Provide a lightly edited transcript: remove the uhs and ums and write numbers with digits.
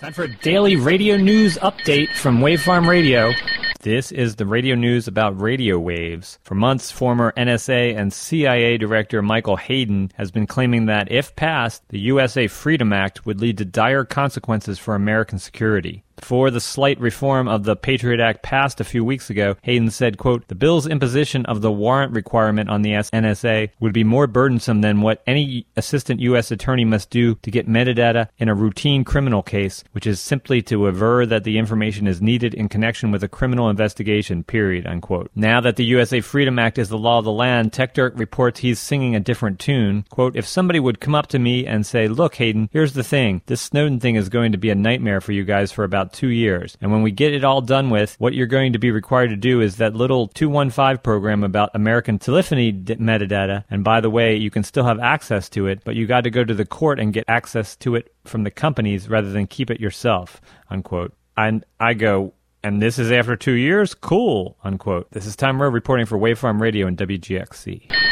Time for a daily radio news update from Wavefarm Radio. This is the radio news about radio waves. For months, former NSA and CIA Director Michael Hayden has been claiming that, if passed, the USA Freedom Act would lead to dire consequences for American security. Before the slight reform of the Patriot Act passed a few weeks ago, Hayden said, quote, "The bill's imposition of the warrant requirement on the NSA would be more burdensome than what any assistant U.S. attorney must do to get metadata in a routine criminal case, which is simply to aver that the information is needed in connection with a criminal investigation, period," unquote. Now that the USA Freedom Act is the law of the land, TechDirt reports he's singing a different tune. Quote, "If somebody would come up to me and say, 'Look, Hayden, here's the thing. This Snowden thing is going to be a nightmare for you guys for about 2 years. And when we get it all done with, what you're going to be required to do is that little 215 program about American telephony metadata. And by the way, you can still have access to it, but you got to go to the court and get access to it from the companies rather than keep it yourself," unquote. And I go, "And this is after 2 years? Cool," unquote. This is Tom Rowe reporting for Wavefarm Radio and WGXC.